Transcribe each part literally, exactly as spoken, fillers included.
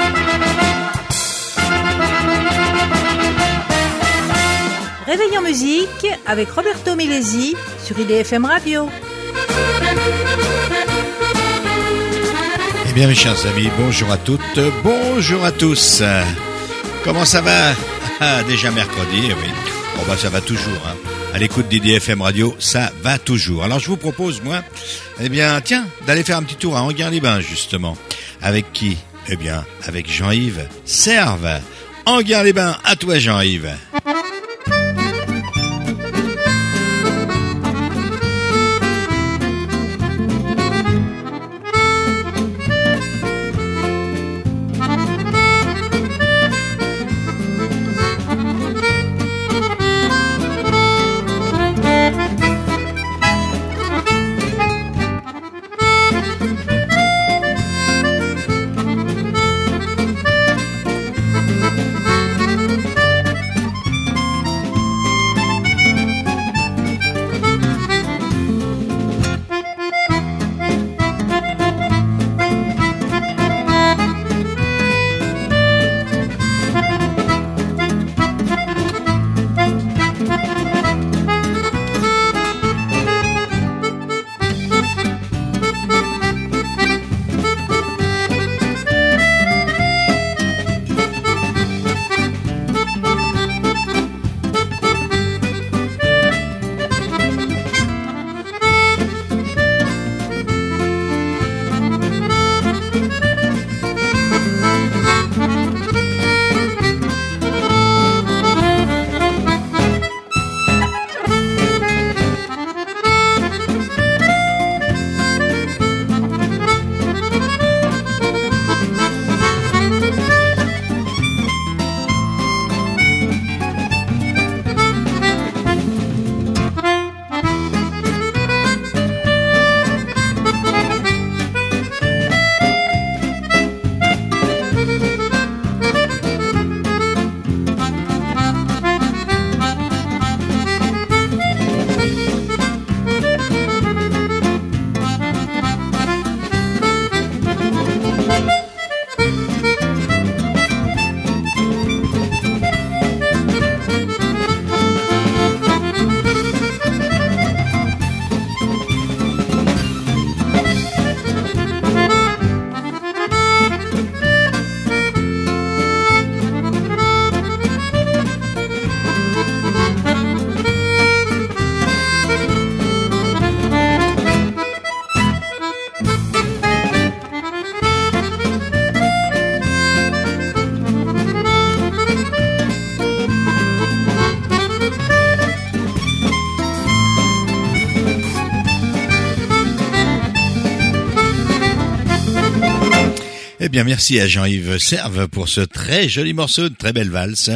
Réveil en musique avec Roberto Milesi sur I D F M Radio. Eh bien mes chers amis, bonjour à toutes, bonjour à tous. Comment ça va? Ah, déjà mercredi, oui. Bon bah ça va toujours, hein. À l'écoute d'I D F M Radio, ça va toujours. Alors je vous propose, moi, eh bien, tiens, d'aller faire un petit tour à Enghien-les-Bains, justement. Avec qui? Eh bien, avec Jean-Yves Serve. Enghien-les-Bains, à toi Jean-Yves. Eh bien, merci à Jean-Yves Serve pour ce très joli morceau, de très belle valse,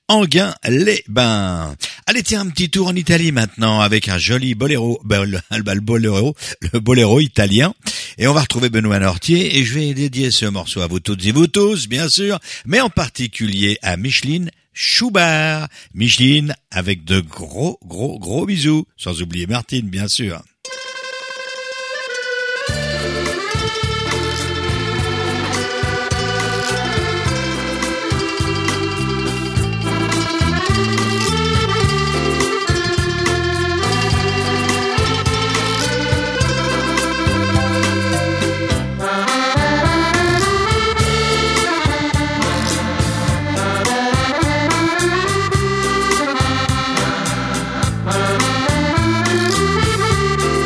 Enghien-les-Bains. Allez, tiens, un petit tour en Italie maintenant avec un joli boléro, ben, le, le boléro, le boléro italien. Et on va retrouver Benoît Nortier et je vais dédier ce morceau à vous toutes et vous tous, bien sûr, mais en particulier à Micheline Schubert. Micheline avec de gros, gros, gros bisous, sans oublier Martine, bien sûr. Thank you.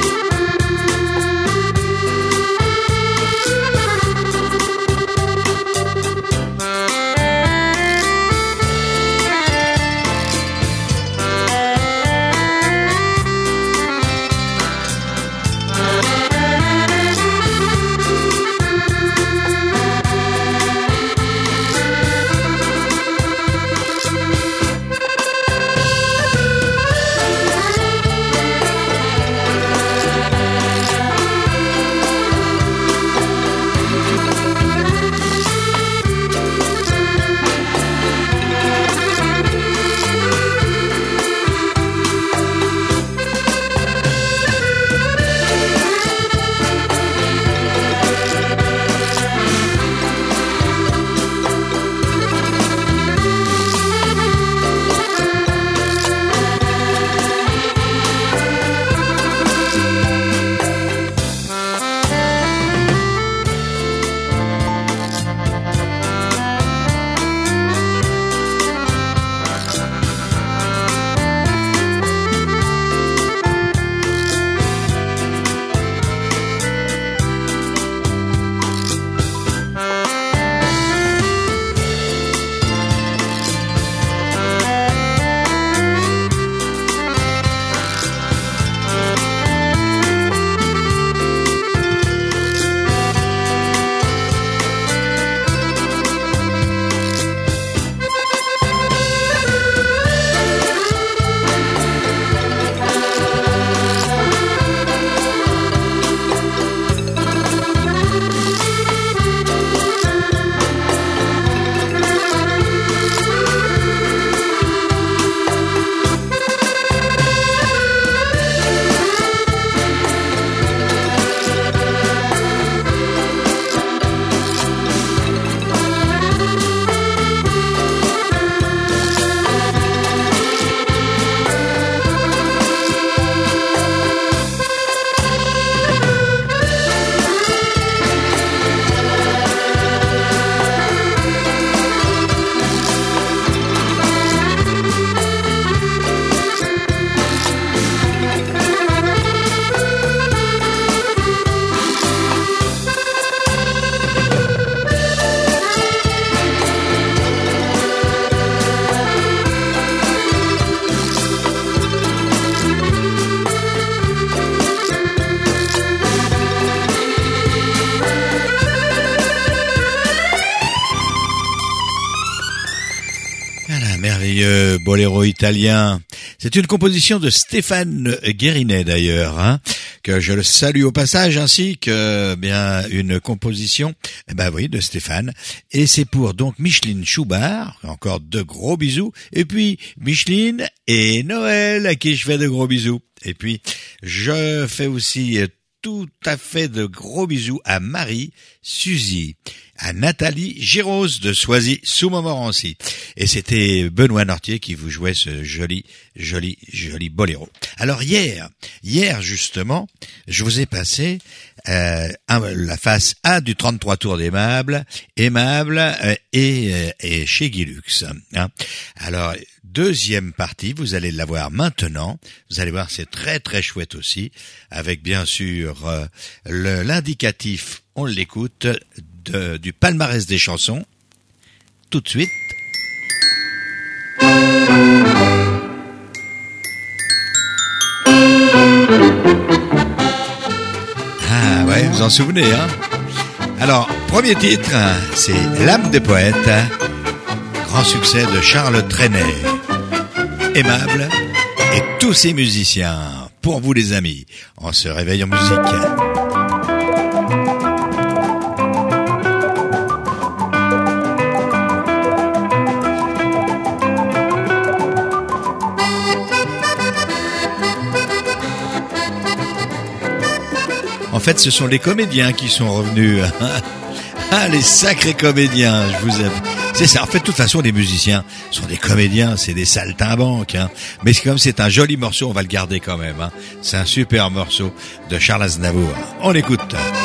merveilleux boléro italien. C'est une composition de Stéphane Guérinet d'ailleurs, hein, que je le salue au passage, ainsi que bien une composition, eh ben oui, de Stéphane. Et c'est pour donc Micheline Choubard, encore de gros bisous. Et puis Micheline et Noël, à qui je fais de gros bisous. Et puis je fais aussi tout à fait de gros bisous à Marie, Suzy, à Nathalie Girose de Soisy sous Montmorency. Et c'était Benoît Nortier qui vous jouait ce joli, joli, joli boléro. Alors hier, hier justement, je vous ai passé euh, un, la face A du trente-trois tours d'Aimable, Aimable euh, et, euh, et chez Guilux. Hein. Alors, deuxième partie, vous allez la voir maintenant. Vous allez voir, c'est très très chouette aussi, avec bien sûr euh, le, l'indicatif, on l'écoute, de, du palmarès des chansons, tout de suite. Ah ouais, vous en souvenez, hein? Alors, premier titre, c'est L'âme des poètes, grand succès de Charles Trenet. Aimable et tous ces musiciens, pour vous les amis, on se réveille en musique. En fait, ce sont les comédiens qui sont revenus. Ah, les sacrés comédiens, je vous aime. C'est ça. En fait, de toute façon, les musiciens sont des comédiens, c'est des saltimbanques. Hein. Mais comme c'est un joli morceau, on va le garder quand même. Hein. C'est un super morceau de Charles Aznavour. On l'écoute.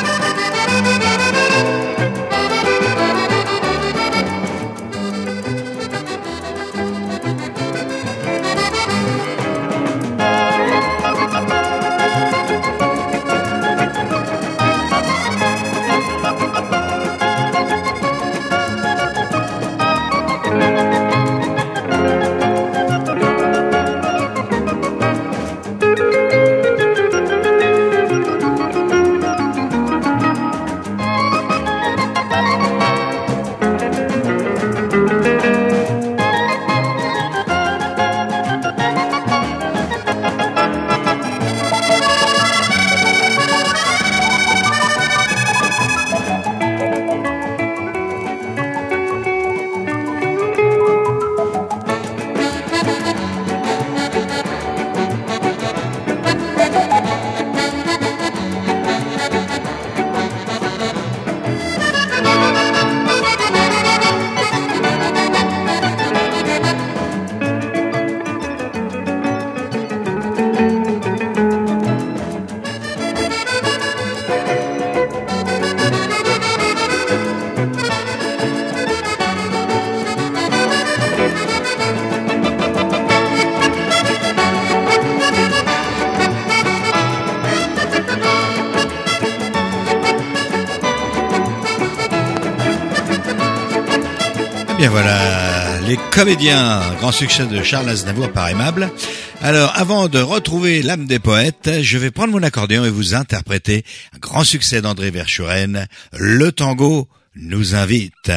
Bien voilà, les comédiens, grand succès de Charles Aznavour par Aimable. Alors, avant de retrouver l'âme des poètes, je vais prendre mon accordéon et vous interpréter un grand succès d'André Verschuren, Le tango nous invite.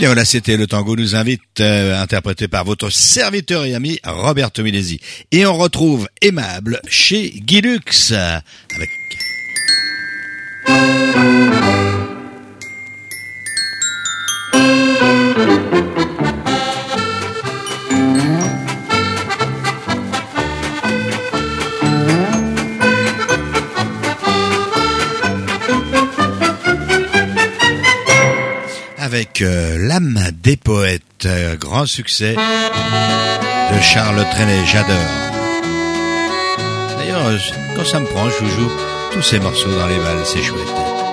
bien voilà, c'était Le Tango nous invite, euh, interprété par votre serviteur et ami Roberto Milesi. Et on retrouve Aimable chez Guy Lux, avec... avec euh, L'âme des poètes, euh, grand succès de Charles Trenet, j'adore. D'ailleurs, euh, quand ça me prend, je vous joue tous ces morceaux dans les balles, c'est chouette.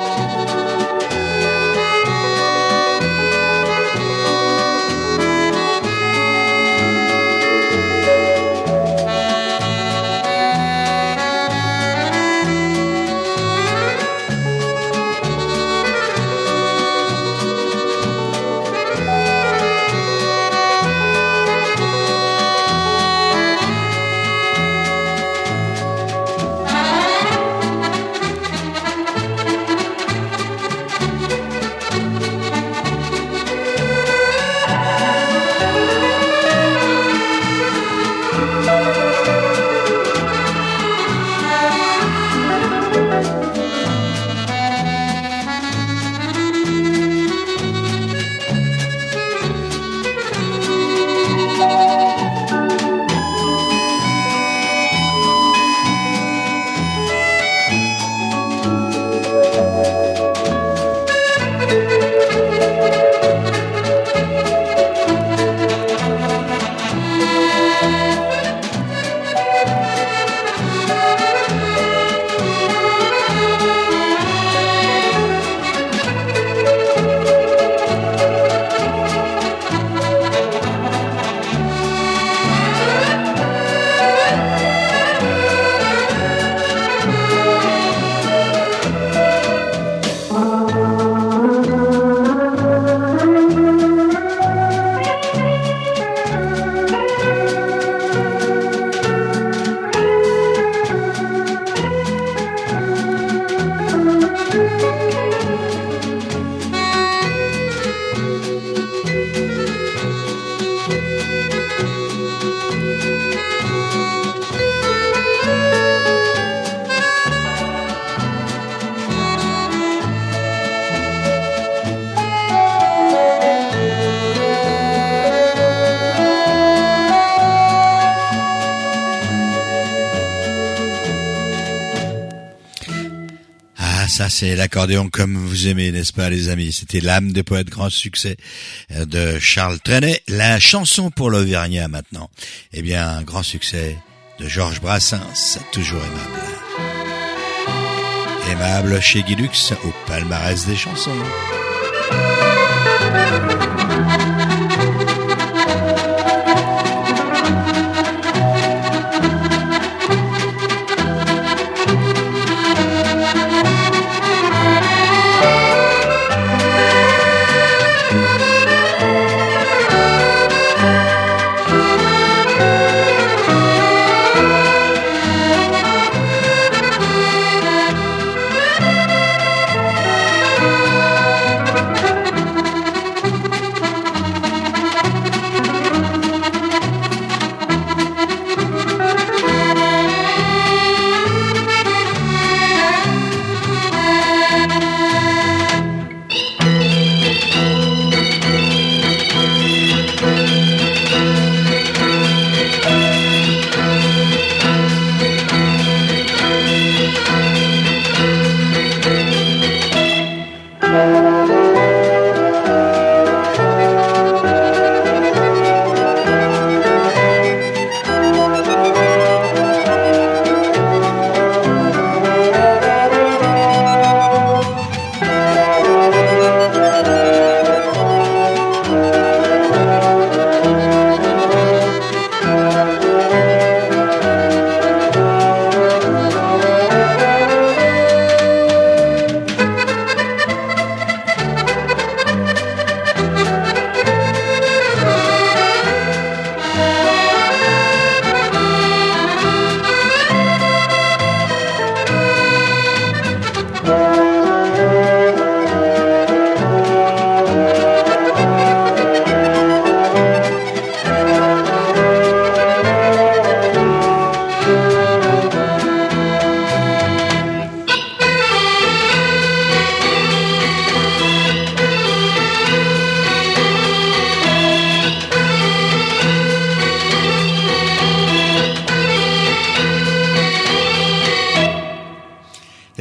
Ça, c'est l'accordéon comme vous aimez, n'est-ce pas, les amis? C'était L'âme des poètes, grand succès de Charles Trenet. La chanson pour l'Auvergnat, maintenant. Eh bien, un grand succès de Georges Brassens, toujours aimable. Aimable chez Guy Lux, au palmarès des chansons.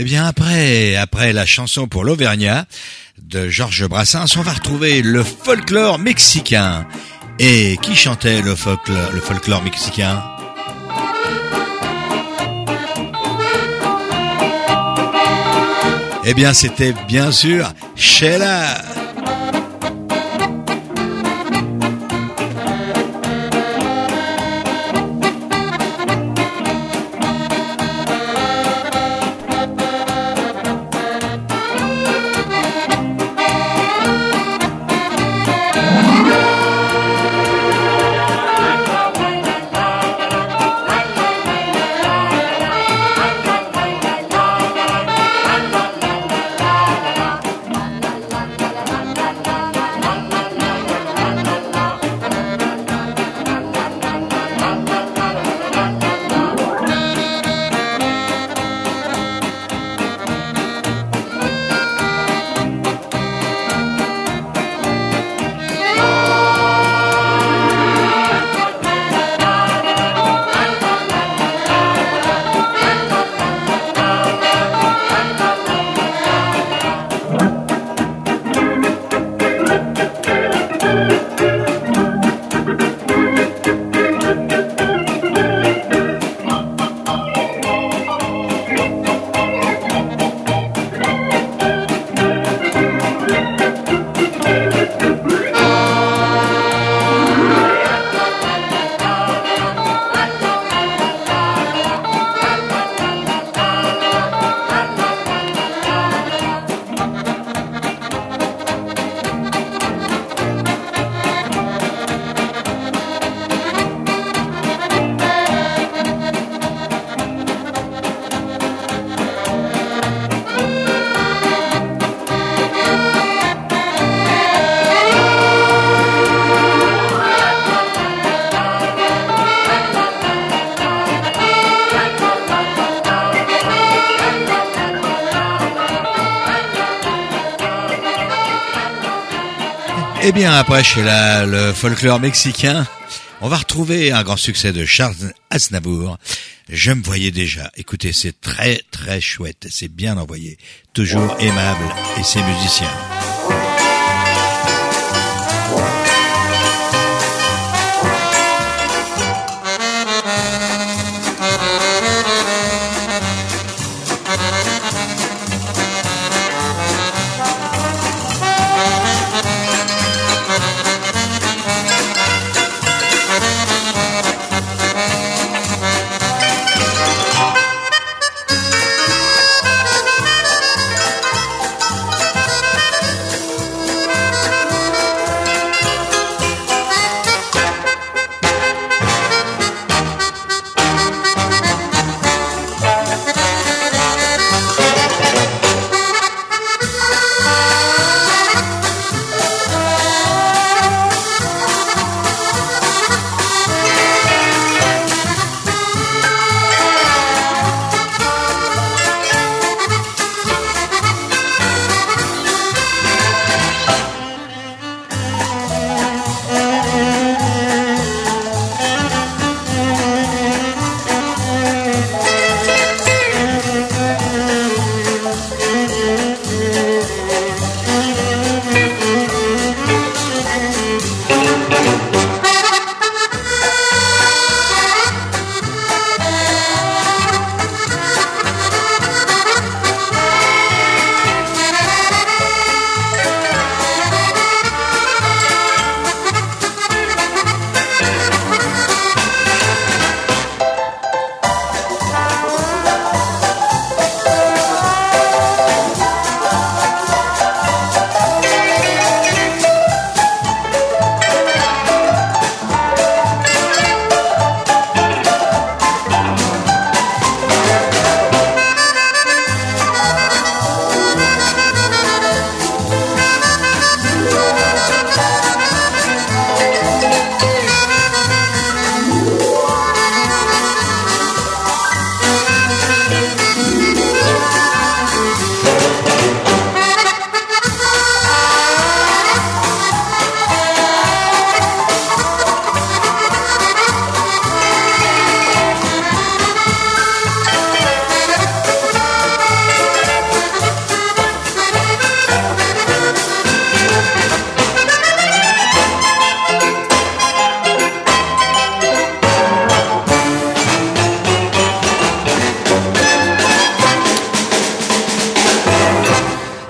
bien après, après la chanson pour l'Auvergnat de Georges Brassens, on va retrouver le folklore mexicain. Et qui chantait le folklore, le folklore mexicain? Eh bien, c'était bien sûr Sheila. Et bien après, chez la, le folklore mexicain, on va retrouver un grand succès de Charles Aznavour. Je me voyais déjà. Écoutez, c'est très très chouette. C'est bien envoyé. Toujours aimable. Et c'est musicien.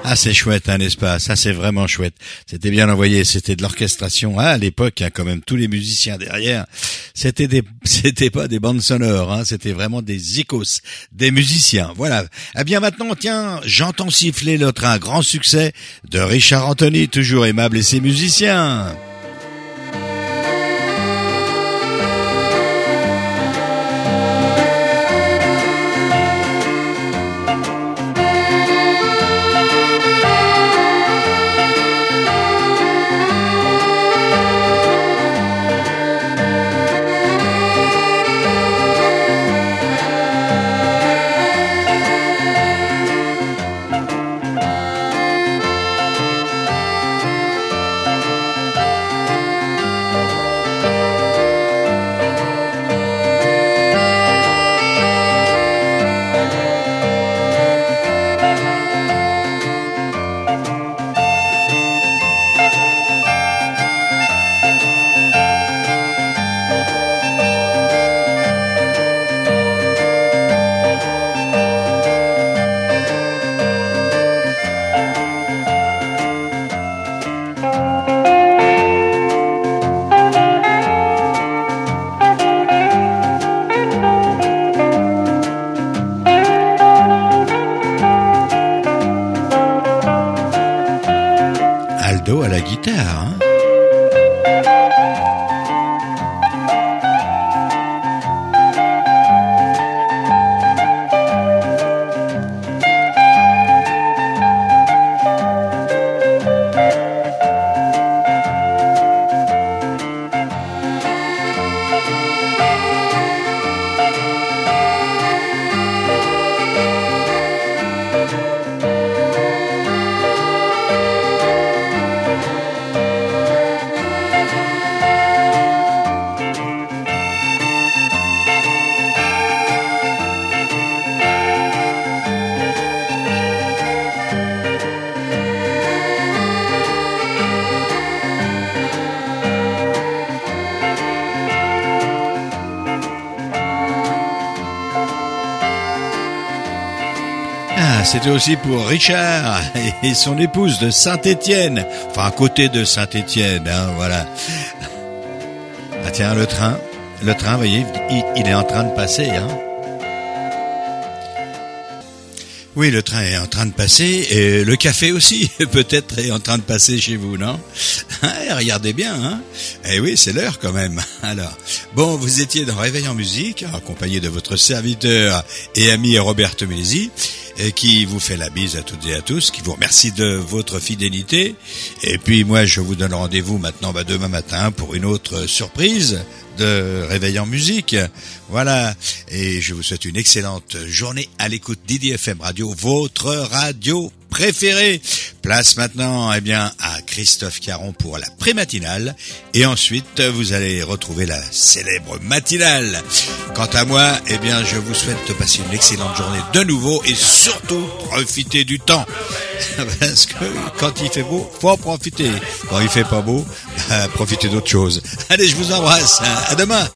Ah, c'est chouette, hein, n'est-ce pas? Ça, c'est vraiment chouette. C'était bien envoyé. C'était de l'orchestration. Ah, à l'époque, hein, quand même, tous les musiciens derrière. C'était des, c'était pas des bandes sonores, hein. C'était vraiment des icos, des musiciens. Voilà. Eh bien, maintenant, tiens, j'entends siffler le train. Grand succès de Richard Anthony, toujours aimable et ses musiciens. Aldo à la guitare, hein. C'était aussi pour Richard et son épouse de Saint-Étienne, enfin à côté de Saint-Étienne, hein, voilà. Ah tiens, le train, le train, vous voyez, il, il est en train de passer, hein. Oui, le train est en train de passer, et le café aussi, peut-être, est en train de passer chez vous, non? Regardez bien, hein. Eh oui, c'est l'heure quand même. Alors, bon, vous étiez dans Réveil en musique, accompagné de votre serviteur et ami Roberto Milesi, qui vous fait la bise à toutes et à tous, qui vous remercie de votre fidélité. Et puis moi, je vous donne rendez-vous maintenant bah, demain matin pour une autre surprise de Réveil en musique. Voilà. Et je vous souhaite une excellente journée à l'écoute d'I D F M Radio, votre radio préférée. Place maintenant, eh bien, à Christophe Caron pour la pré-matinale. Et ensuite, vous allez retrouver la célèbre matinale. Quant à moi, eh bien, je vous souhaite de passer une excellente journée de nouveau et surtout, profitez du temps. Parce que quand il fait beau, faut en profiter. Quand il fait pas beau, bah, profitez d'autre chose. Allez, je vous embrasse. À demain.